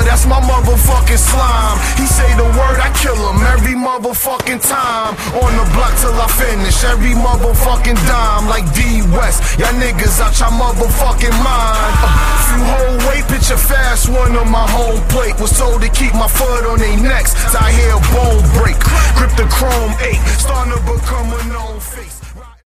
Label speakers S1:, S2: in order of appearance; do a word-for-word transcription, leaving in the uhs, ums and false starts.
S1: that's my motherfucking slime. He say the word, I kill him every motherfucking time. On the block till I finish every motherfucking dime. Like D West, y'all niggas out your motherfucking mind. Uh, few whole weight, picture fast, one on my home plate. Was told to keep my foot on they necks, so I